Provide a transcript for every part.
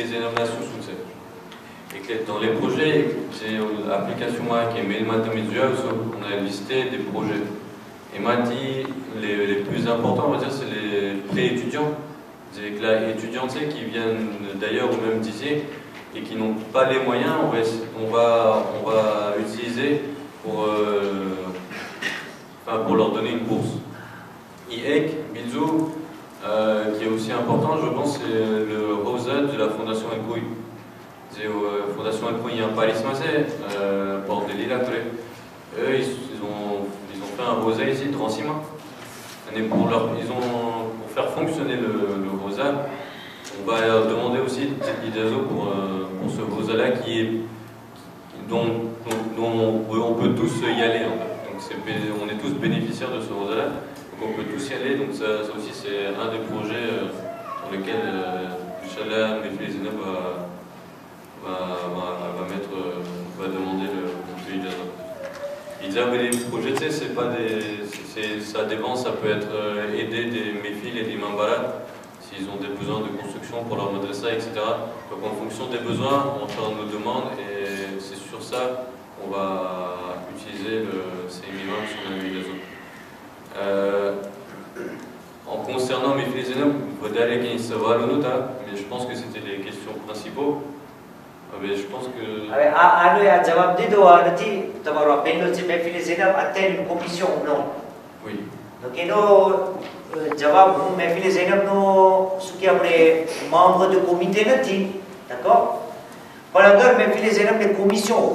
Zénomination sous et que dans les projets, c'est l'application qui est Melmatamizuya, on a listé des projets. Et m'a dit les plus importants, on va dire, c'est les pré-étudiants. C'est que là, étudiants qui viennent d'ailleurs ou même d'ici et qui n'ont pas les moyens, on va utiliser pour leur donner une bourse. IEC, Bilzou, qui est aussi important, je pense, c'est le Rosa de la Fondation Ekouy. C'est la Fondation Ekouy en Paris, Porte de Lille. Eux, ils ont fait un Rosa ici, Transima. Pour faire fonctionner le Rosa, on va leur demander aussi des idées pour ce Rosa-là dont on peut tous y aller. En fait. Donc on est tous bénéficiaires de ce Rosa-là. On peut tous y aller, donc ça aussi c'est un des projets dans lesquels Inch'Allah Mefli Zénab va demander le Ijaza. Ijaza, les projets, c'est pas ça dépend, ça peut être aider des Mefil et des Mambara s'ils ont des besoins de construction pour leur madrasa, etc. Donc en fonction des besoins, on fait nos demandes et c'est sur ça qu'on va utiliser ces minimums sur le Ijaza. En concernant mes filles mais je pense que c'était les questions principaux. Mais je pense que. Une commission ou non? Oui. Donc, ce qui est membre de comité, d'accord? Par ailleurs, les commissions,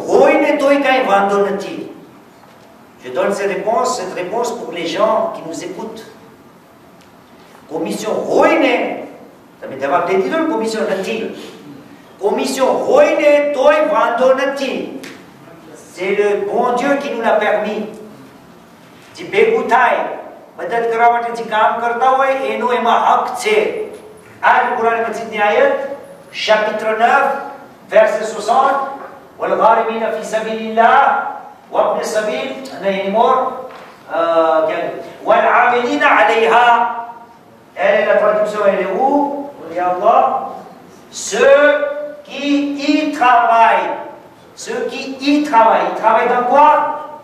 je donne cette réponse pour les gens qui nous écoutent. Commission Roine, commission Nati. Commission Roine, Toi Vando Nati. C'est le bon Dieu qui nous l'a permis. Du Begoutai, Madad Karamati du Kam Kartawe, et nous Emma Hakse. Al-Quran Majid Ayat, chapitre 9, verset 60. Wal-Gharimina fi Sabilillah. وابن السبيل والعاملين عليها. La traduction elle est où? Allah. Ceux qui y travaillent. Ceux qui y travaillent. Ils travaillent dans quoi?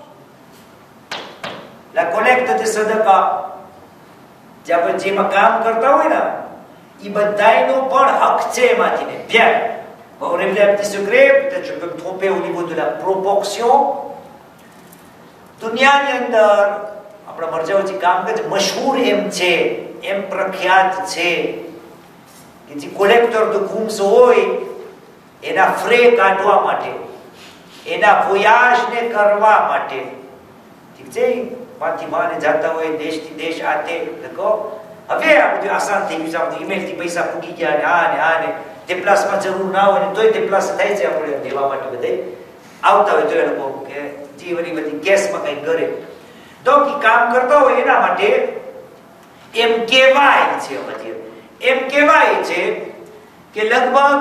La collecte de sadaqa. जब जे मैं काम करता हूँ ना, ये बधाइयों पर हक से माती ने. Bien. On révèle un petit secret, peut-être je peux me tromper au niveau de la proportion. દુનિયાની અંદર આપણા મરજાઓજી કામ કરે છે, મશહૂર એમ પ્રખ્યાત છે કે જે કોલેક્ટર ધ ઘૂમ્સ હોય એના ફ્રે કાઢવા માટે, એના voyageને કરવા માટે, ઠીક છે, પાથી માને જાતા હોય દેશથી દેશ આતે લખો. હવે આ બધું આસાન થઈ ગયું છે, આપણે ઈમેલથી પૈસા પૂગી ગયા ને આ ને ડિપ્લાસમાં જરૂર ના હોય ને તોય ડિપ્લાસ થાય છે આપણે દેવા માટે બધે આવતા હોય તો એ લોકો કે જીવની બધી કેસમાં કંઈ કરે તો કે કામ કરતા હોય એના માટે એમ કહેવાય છે, એમ કહેવાય છે કે લગભગ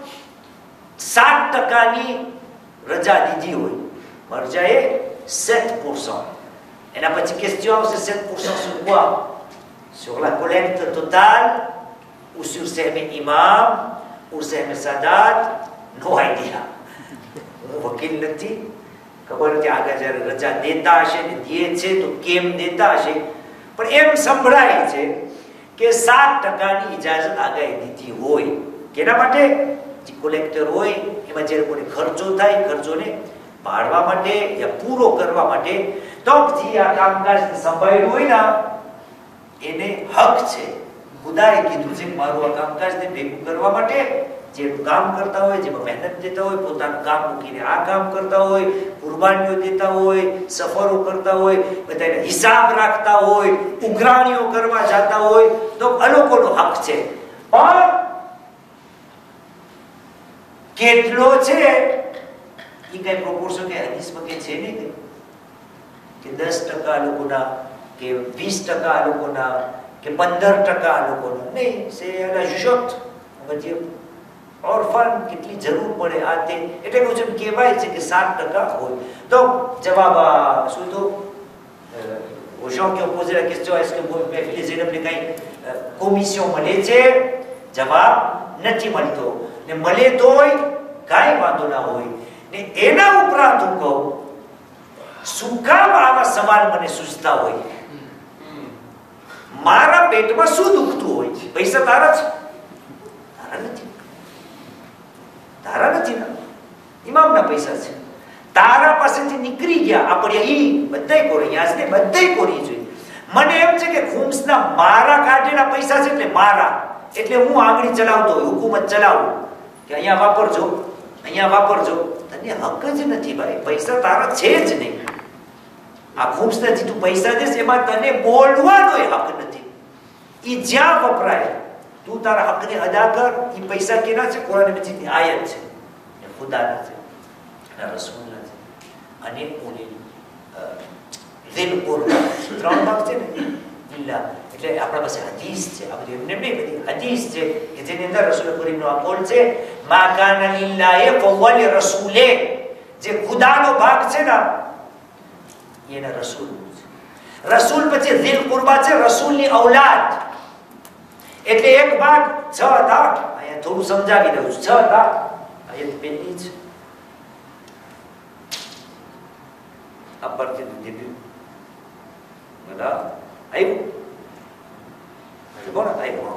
7%ની રજા દીધી હોય મરજાએ 7%. એના પછી question આવશે 7% sur quoi? Sur la collecte totale ou sur ses imams ou ses sadat? No idea. વકીલ નથી, ખબર નથી આગળ જ્યારે રજા દેતા હશે ને દે છે તો કેમ દેતા હશે, પણ એમ સંભળાય છે કે 7%ની ઇજાજત આગાહી દીધી હોય. કેના માટે? જે કોલેક્ટર હોય એમાં જે લોકોને ખર્ચો થાય, ખર્ચોને ભાળવા માટે યા પૂરો કરવા માટે, તો જે આ કામકાજને સંભાળ્યું હોય ને એને હક છે. ખુદાએ કીધું છે કે મારું આ કામકાજને ભેગું કરવા માટે જે કામ કરતા હોય, જેમાં મહેનત દેતા હોય, પોતાનું કામ મૂકીને આ કામ કરતા હોય, કુરબાનીઓ દેતા હોય, સફરો કરતા હોય, બધાને હિસાબ રાખતા હોય, ઉઘરાણીઓ કરવા જતા હોય, તો આ લોકોનો હક છે. પણ કેટલો છે એ કઈ પ્રોપોર્શન કે હદીસમાં કે છે નહીં કે 10% લોકોના કે 20% લોકોના કે 15% લોકોના નહીં. c'est la jugeote, on va dire. Orphan કેટલી જરૂર પડે આ તે, એટલે મુજબ કહેવાય છે કે 7% હોય. તો જવાબ શું તો aux gens qui ont posé la question est-ce que vous avez fait les élèves de commission મળે છે? જવાબ નથી મળતો ને મળે તોય કાંઈ વાંધો ના હોય ને એના ઉપરાંત હું કહું શું કામ આવા સવાલ મને સૂચતા હોય મારા પેટમાં શું દુખતું હોય પૈસા તારા છે તારા નથી ને ઇમામના પૈસા છે તારા પાસેથી નીકળી ગયા આપણે ઈ બધાય કોરી આજને બધાય કોરી જોઈએ મને એમ છે કે ખુમ્સના મારા કાઢેલા પૈસા છે એટલે મારા એટલે હું આંગળી ચલાવતો હોય હુકુમત ચલાવું કે અહીંયા વાપરજો તને હક જ નથી ભાઈ પૈસા તારા છે જ નહીં આ ખુમ્સના જે તું પૈસા દેશ એમાં તને બોલવાનો હક નથી ઈ જ્યાં વપરાય તું તારા હકને અદા કર ઈ પૈસા કેના છે કુરાન મજીદની આયત છે એ ખુદાના છે અને રસૂલના છે અને ઉની દિલ કુરબા ત્રણ ભાગ છે ને ઇલ્લા એટલે આપણા પાસે હદીસ છે આ બધી એમને નહીં બધી હદીસ છે કે જેની અંદર રસૂલ કરીમનો આ કોલ છે મા કાના લિલ્લાહી ફવલ રસૂલે જે ખુદાનો ભાગ છે ને એના રસૂલ છે રસૂલ પછી દિલ કુરબા છે રસૂલની ઔલાદ એટલે એક ભાગ 6 હતા અહીંયા થોડું સમજાવી દઉં છું 6 હતા આયત પહેલી છે આ પરથી દીધું બરાબર આવ્યું કોણ આવ્યું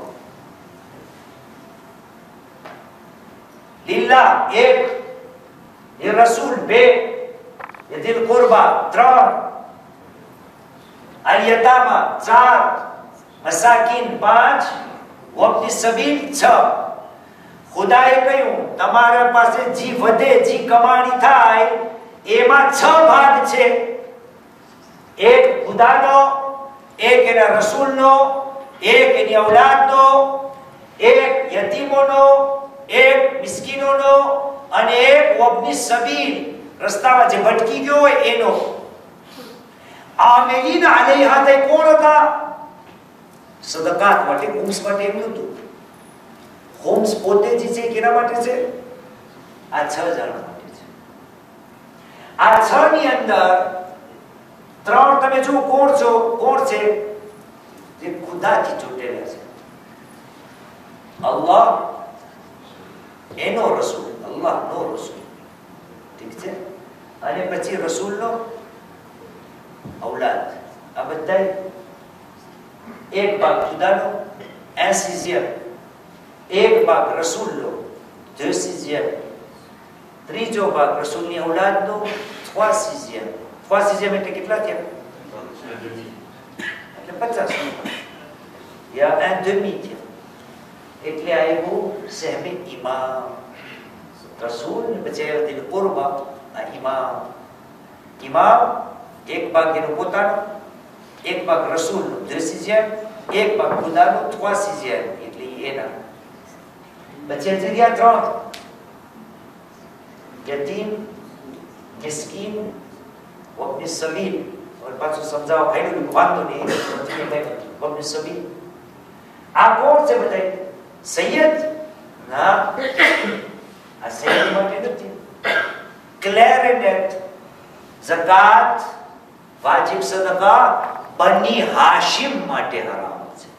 લીલા એક ये रसूल बे ये दिल कुर्बा 3 अल यतामा 4 मसाकिन 5 वक्ती सबील 6 ખુદાએ કહ્યું તમારા પાસે જી વધે જી કમાણી થાય એમાં 6 ભાગ છે એક ખુદાનો એક એના રસૂલનો એક એની ઔલાદનો એક યતીમોનો એક મિસ્કીનોનો અને એક વબની સબીલ રસ્તામાં જે ભટકી ગયો હોય એનો આમેલીન અલૈહા તે કોણ હતા સદકાત માટે ખુમ્સ માટે એમ નહોતું ખુમ્સ પોતે જ છે કેના માટે છે આ 6 જણા માટે છે આ 6 ની અંદર 3 તમે જો કોણ છે જે ખુદાથી ચૂંટેલા છે અલ્લાહ એનો રસૂલ અલ્લાહનો રસૂલ ઠીક છે અને પછી રસૂલનો ઔલાદ આ બધા એક ભાગ ખુદાનો 80 એક ભાગ રસૂલનો 2 ત્રીજો ભાગ રસૂલની ઔલાદનો 3 એટલે કેટલા થયા એટલે 50 યા 1/2 થયા એટલે આવ્યું સહેમે ઇમામ રસૂલ પછી દિલ કુરબા આ ઇમામ એક ભાગ એનો પોતાનો એક ભાગ રસૂલનો 2 એક ભાગ ખુદાનો 3 એટલે એના પછી જગ્યા 3 यतीम मिस्कीन वब्न सबील और पाछो समझाओ खाइलो वांधो नहीं वब्न सबील આ કોણ છે બધાય સૈયદ ના આ સૈયદ માટે નથી ક્લેરિનેટ ઝકાત વાજિબ સદકા બની હાશિમ માટે હરામ છે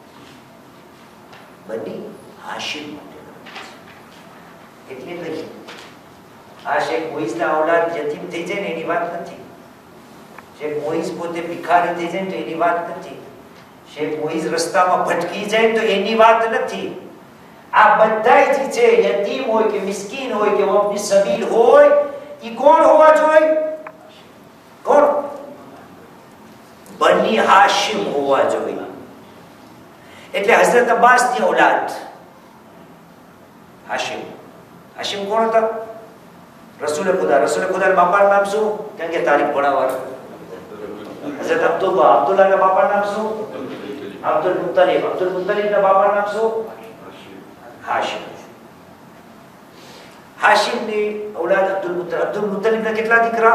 બની હાશિમ માટે હરામ છે એટલે નહીં આ શેખ મોઈઝના ઔલાદ યતીમ થઈ જાય ને એની વાત નથી શેખ મોઈઝ પોતે ભિખારી થઈ જાય તો એની વાત નથી શેખ મોઈઝ રસ્તામાં ભટકી જાય તો એની વાત નથી આ બધાય જે છે યતીમ હોય કે મિસ્કીન હોય કે વબની સબીલ હોય ઈ કોણ હોવા જોઈએ કોણ બની હાશિમ હોવા જોઈએ એટલે હઝરત અબ્બાસની ઔલાદ હાશિમ કોણ હતા રસૂલ ખુદા બાપાનું નામ શું કારણ કે તારીખ ભણાવવાનું હઝરત અબ્દુલ્લાહના બાપાનું નામ શું અબ્દુલ મુત્તલિબના બાપાનું નામ શું હાશિમની ઔલાદ અબ્દુલ મુત્તલિબના કેટલા દીકરા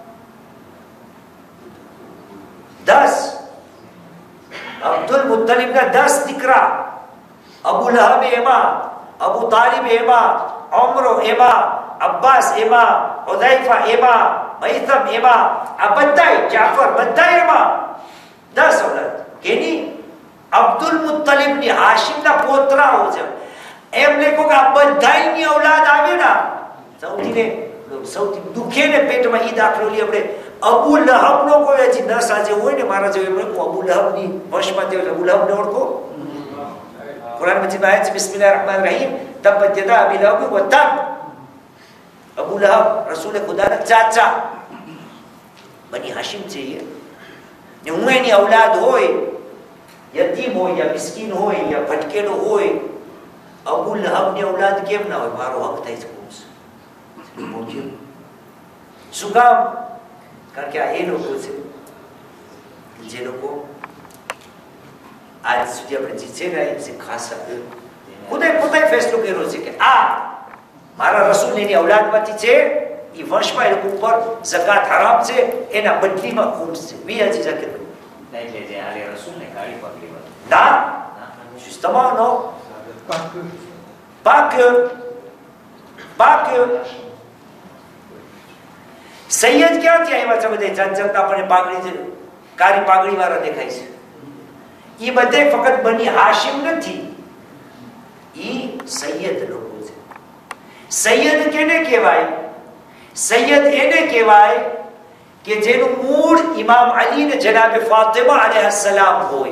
10 અબ્દુલ મુત્તલિબના 10 દીકરા અબુ લહબ એમાં અબુ તાલિબ એમાં ઉમરો એમાં અબ્બાસ એમાં હુઝૈફા એમાં મૈસમ એમાં આ બધાય જાફર બધાય એમાં 10 ઔલાદ કેની અબ્દુલ મુત્તલિબની હાશિમના પોતરાઓ છે એમને देखो कि आप बधाईनी औलाद આવે ના સૌથી દુખે ને પેટમાં ઈ દાખલો લી આપણે અબુ લહબનો કોઈ હજી ન સાજે હોય ને મારા જેવો એમ અબુ લહબની વશમાં થયો અબુ લહબને ઓળખો કુરાન મજીદમાં આયત છે બિસ્મિલ્લાહિર રહમાનિર રહીમ તબ્બત યદા અબી લહબ વ તબ અબુ લહબ રસૂલ ખુદાના ચાચા બની હાશિમ છે ને હું એની औलाद હોય યતીમ હોય યા મિસ્કીન હોય યા ભટકેલો હોય અબુ લહબની औलाद કેમ ના હોય મારો હક થાય છે શું કામ કારણ કે આ એ લોકો છે જે લોકો આજ સુધી આપણે જીતેલા એમસે ખાસ ખુદે પોતે ફેસલો કર્યો છે કે આ મારા રસૂલની औलादમાંથી છે એ વર્ષમાં એ લોકો ઉપર ઝકાત હરામ છે એના બદલીમાં ખુમ્સ છે વિયાજી ઝકાત એટલે જે આલે રસૂલને કાળી પકડી ના justement non pas que Syed ક્યાંથી આવ્યા છે બધે જનતા પણ પાઘડી છે કાળી પાઘડી વાળા દેખાય છે એ બધે ફક્ત બની હાશિમ નથી એ સૈયદ લોકો છે સૈયદ કેને કહેવાય સૈયદ એને કહેવાય કે જેનું મૂળ ઇમામ અલી ને જનાબે ફાતિમા અલૈહિસ્સલામ હોય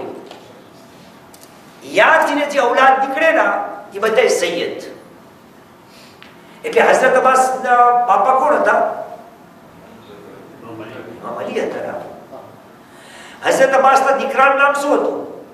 યાદથી જે औलाद નીકળે ના એ બધા સૈયદ એટલે હઝરત અબ્બાસ ના બાપા કોણ હતા અલી હતા હઝરત અબ્બાસ ના દીકરાનું નામ શું હતું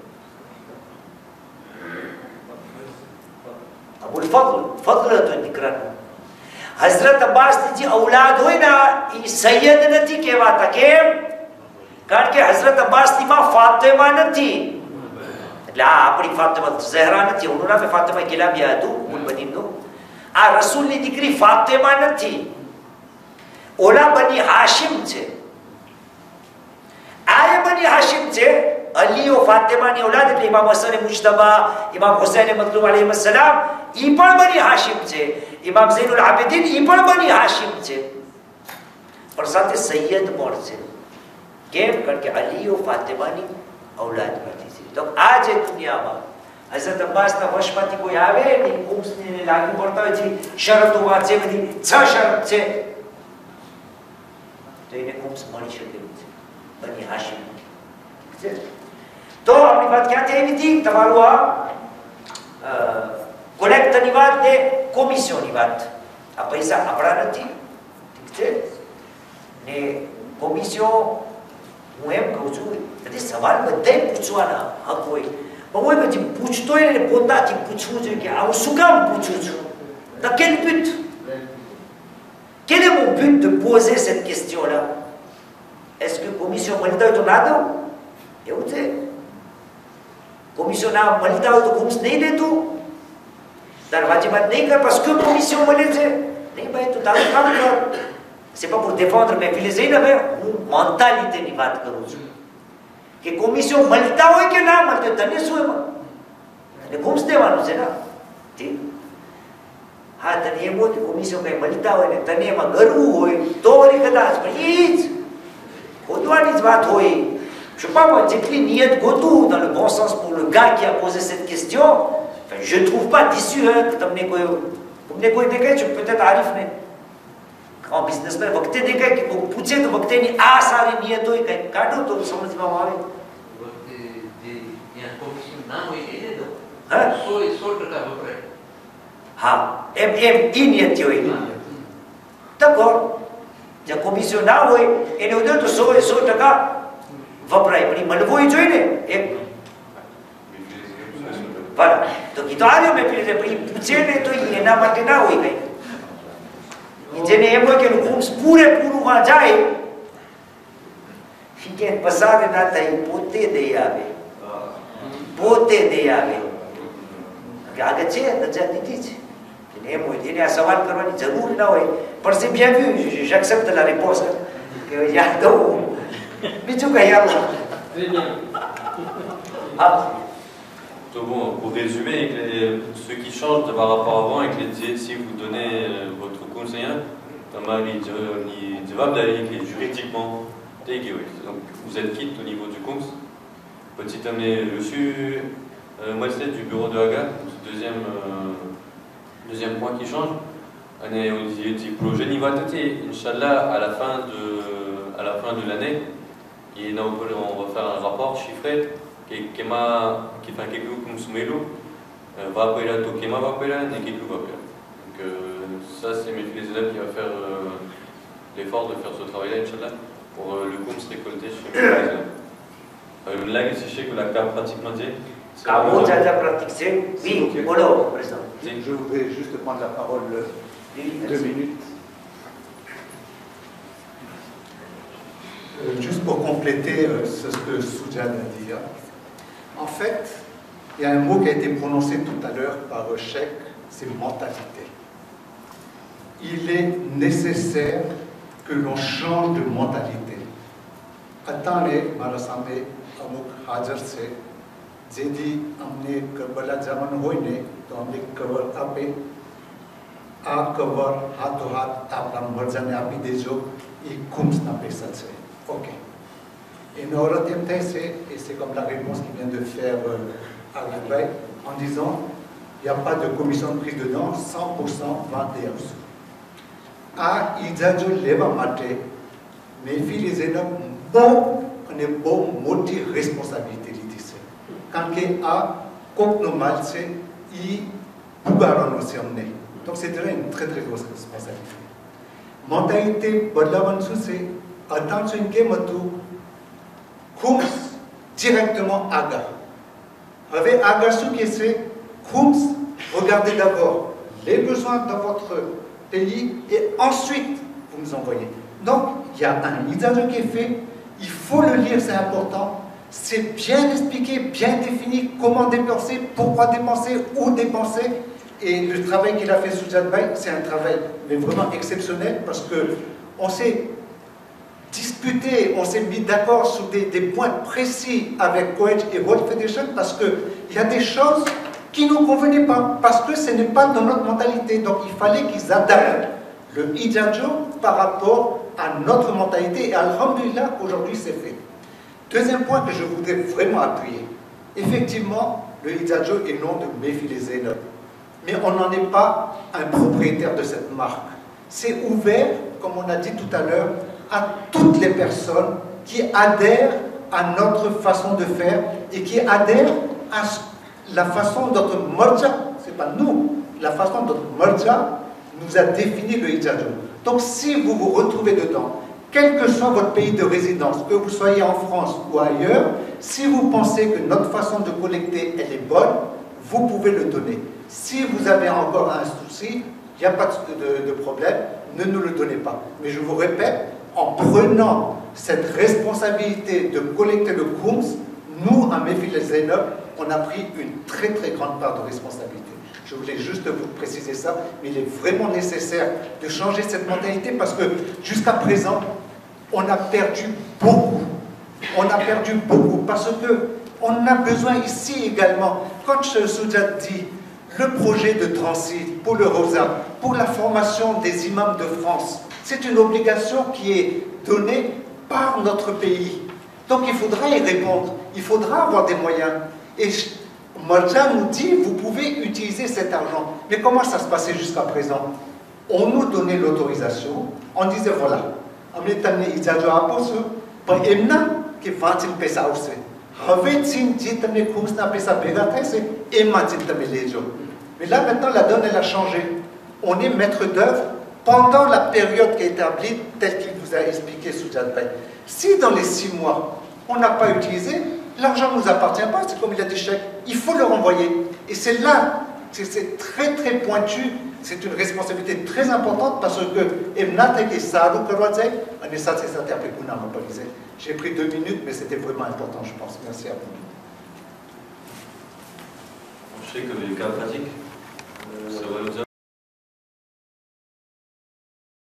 અબુલ ફضل હતો દીકરાનું હઝરત અબ્બાસ ની જે औलाद હોય ના એ સૈયદ નથી કહેવાતા કેમ કારણ કે હઝરત અબ્બાસ ની માં ફાતિમા નથી એટલે આ આપણી ફાતિમા ઝહરા નથી એનું નામ ફાતિમા કિલાબિયા હતું ઉલ બનીનું આ રસૂલની દીકરી ફાતિમા નથી ઓલા બની હાશિમ છે આ બની હાશિમ છે અલી ઓ ફાતિમાની औलाद એટલે ઇમામ હસન મુજતબા ઇમામ હુસૈન મતલૂબ અલૈહિસ્સલામ ઈ પણ બની હાશિમ છે ઇમામ ઝૈનુલ આબિદીન ઈ પણ બની હાશિમ છે પણ સાથે સૈયદ પણ છે કેમ કારણ કે અલી ઓ ફાતિમાની औलाद માંથી છે તો આ જે દુનિયામાં હઝરત અબ્બાસના વશમાંથી કોઈ આવે ને ખુમ્સને લાગુ પડતા હોય છે શરતો વાંચે બધી 6 શરત છે તો એને ખુમ્સ મળી શકે છે બની હાશિમ છે તો આપણી વાત ક્યાંથી આવી હતી તમારું આ કોલેક્ટની વાત ને કોમિશનની વાત આ પૈસા આપણા નથી ઠીક છે ને કોમિશન હું એમ કહું છું બધી સવાલ બધાય પૂછવાના હક હોય પણ હું પછી પૂછતો હોય ને પોતાથી પૂછવું જોઈએ કે આવું શું કામ પૂછું છું તો quel but quel est mon but de poser cette question là est-ce que commission મળતા હોય તો ના દઉં એવું છે commission ના મળતા હોય તો ખુમ્સ નહીં દેતું તાર વાજીબાત નહીં કર parce que commission મળે છે નહીં ભાઈ તું તારું કામ કર c'est pas pour défendre mes philosophies હવે હું મેન્ટાલિટીની વાત કરું છું કે કોમિશન મળતા હોય કે ના મળતા તને શું એમાં તને ખુમ્સ દેવાનું છે ને ઠીક હા તને એમ હોય કે કોમિશન કઈ મળતા હોય ને તને એમાં ગરવું હોય તો વળી કદાચ પણ એ જ ગોતવાની જ વાત હોય je sais pas moi જેટલી નિયત ગોતું dans le bon sens pour le gars qui a posé cette question enfin, je trouve pas d'issue hein, que તમને કોઈ દેખાય છે peut-être આરિફ ને en businessman વખતે દેખાય કે પૂછે તો વખતે ની આ સારી નિયત હોય કઈ કાઢો તો સમજવામાં આવે વખતે જે ત્યાં કોમિશન ના હોય એને દો હા 100% વપરાય હા એમ ઈ નિયત હોય તકો જે કોમિશન ના હોય એને ઉદે તો 100% વપરાય પણ ઈ મળવું જોઈએ ને એક voilà તો કીધું આર્યો મેં પીલે પણ ઈ પૂછે ને તો ઈ એના માટે ના હોય કઈ જેને એમ હોય કે ખુમ્સ પૂરેપૂરું જાય કે પસારે ના થાય પોતે દઈ આવે આગળ છે રજા દીધી છે એમ હોય એને આ સવાલ કરવાની જરૂર ના હોય પણ c'est bien vu j'accepte la réponse que યાદ દઉં બીજું કઈ આવું હા. Donc bon, pour résumer, ce qui change par rapport avant, avec si vous donnez votre conseiller, juridiquement, donc vous êtes quitte au niveau du COMS. Petit amené, je suis moi du bureau de Haga, deuxième Deuxième point qui change, on est au projet niveau Inch'Allah, à la fin de l'année, on va faire un rapport chiffré qui fait quelque chose comme Soumelo, va appeler à Tokema, va appeler à Nekeklu, va appeler. Donc, ça, c'est mes filles élèves qui va faire l'effort de faire ce travail-là, Inch'Allah, pour le coup se récolter chez mes élèves. Là, je sais que la carte pratiquement dit. Comment tu as pratiqué? Oui, voilà, président. Je voudrais juste prendre la parole 2 minutes. Juste pour compléter ce que Soudiane a dit. En fait, il y a un mot qui a été prononcé tout à l'heure par Cheikh, c'est mentalité. Il est nécessaire que l'on change de mentalité. Attendez, Marasame, Amouk Hajar, j'ai dit, हमने कबला जमान होई ने तो हमने कवर आपे आ कवर हाथों हाथ आप नंबर जाने आप ही देजो ये कुम्स ना पैसा से ok et nous retenons et c'est comme la réponse qu'il vient de faire Agibay en disant il n'y a pas de commission de prise dedans 100% 21 à Idjajo leva mate mais filles et hommes bon on est bon multi responsabilité quand il a comme normal c'est il pouvoir aussi emmener donc c'est une très grosse responsabilité mentalité badlavan c'est attention que matu kums directement aga avec aga ce qui c'est kums regardez d'abord les besoins de votre pays et ensuite vous nous envoyez donc il y a un usage qui est fait il faut le lire c'est important. C'est bien expliqué, bien défini comment dépenser, pourquoi dépenser, où dépenser. Et le travail qu'il a fait sous Jadbay, c'est un travail mais vraiment exceptionnel parce qu'on s'est disputé, on s'est mis d'accord sur des points précis avec Koech et World Federation parce qu'il y a des choses qui ne nous convenaient pas, parce que ce n'est pas dans notre mentalité. Donc il fallait qu'ils adaptent le Idjajo par rapport à notre mentalité. Et alhamdulillah, aujourd'hui c'est fait. Deuxième point que je voudrais vraiment appuyer. Effectivement, le Idjajo est nom de Méfi les Zénop. Mais on n'en est pas un propriétaire de cette marque. C'est ouvert, comme on a dit tout à l'heure, à toutes les personnes qui adhèrent à notre façon de faire et qui adhèrent à la façon dont notre Morja, c'est pas nous, la façon dont Morja nous a défini le Idjajo. Donc si vous vous retrouvez dedans, quel que soit votre pays de résidence, que vous soyez en France ou ailleurs, si vous pensez que notre façon de collecter elle est bonne, vous pouvez le donner. Si vous avez encore un souci, il n'y a pas de problème, ne nous le donnez pas. Mais je vous répète, en prenant cette responsabilité de collecter le Koums, nous, à Méfi les Zénop, on a pris une très grande part de responsabilité. Je voulais juste vous préciser ça, mais il est vraiment nécessaire de changer cette mentalité parce que jusqu'à présent, on a perdu beaucoup. On a perdu beaucoup parce que on a besoin ici également, quand Soudiat dit le projet de transit pour le Rosa, pour la formation des imams de France, c'est une obligation qui est donnée par notre pays. Donc il faudra y répondre, il faudra avoir des moyens. Et Morja nous dit, vous pouvez utiliser cet argent. Mais comment ça se passait jusqu'à présent? On nous donnait l'autorisation, on disait voilà, on est amené à Idjajo à poser, par Emna, qui va t-il payer ça aussi. Avait-il dit que les courses n'a pas ça bégaté, c'est Emma t-il te les jours. Mais là maintenant, la donne elle a changé. On est maître d'œuvre pendant la période qui est établie, telle qu'il vous a expliqué sous Jadbay. Si dans les 6 mois, on n'a pas utilisé, l'argent ne nous appartient pas, c'est comme il a dit Cheikh, il faut le renvoyer. Et c'est là, c'est très pointu, c'est une responsabilité très importante parce que j'ai pris 2 minutes, mais c'était vraiment important, je pense. Merci à vous. Je sais que les cas pratiques, ça va nous